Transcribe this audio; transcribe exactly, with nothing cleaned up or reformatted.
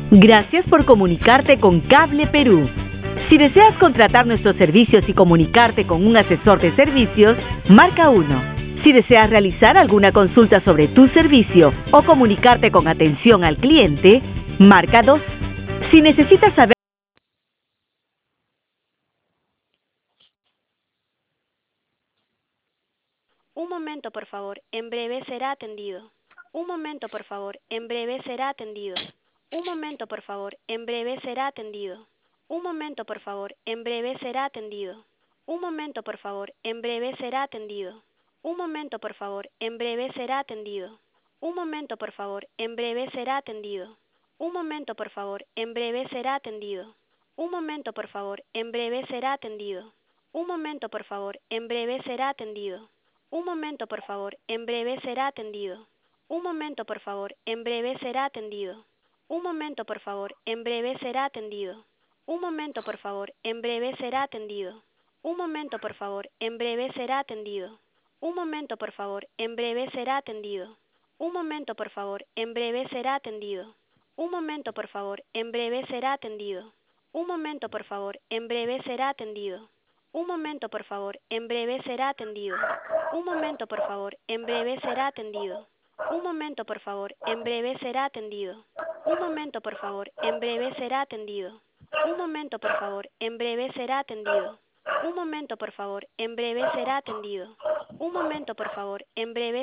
Gracias por comunicarte con Cable Perú. Si deseas contratar nuestros servicios y comunicarte con un asesor de servicios, marca uno. Si deseas realizar alguna consulta sobre tu servicio o comunicarte con atención al cliente, marca dos. Si necesitas saber... Un momento, por favor. En breve será atendido. Un momento, por favor. En breve será atendido. Un momento, por favor. En breve será atendido. Un momento, por favor. En breve será atendido. Un momento, por favor. En breve será atendido. Un momento, por favor. En breve será atendido. Un momento, por favor. En breve será atendido. Un momento, por favor. En breve será atendido. Un momento, por favor. En breve será atendido. Un momento, por favor. En breve será atendido. Un momento, por favor. En breve será atendido. Un momento, por favor. En breve será atendido. Un momento, por favor. En breve será atendido. Un momento, por favor. En breve será atendido. Un momento, por favor. En breve será atendido. Un momento, por favor. En breve será atendido. Un momento, por favor. En breve será atendido. Un momento, por favor. En breve será atendido. Un momento, por favor. En breve será atendido. Un momento, por favor. En breve será atendido. Un momento, por favor. En breve será atendido. Un momento, por favor. En breve será atendido. Un momento, por favor. En breve será atendido. Un momento, por favor. En breve será atendido. Un momento, por favor. En breve será atendido. Un momento, por favor. En breve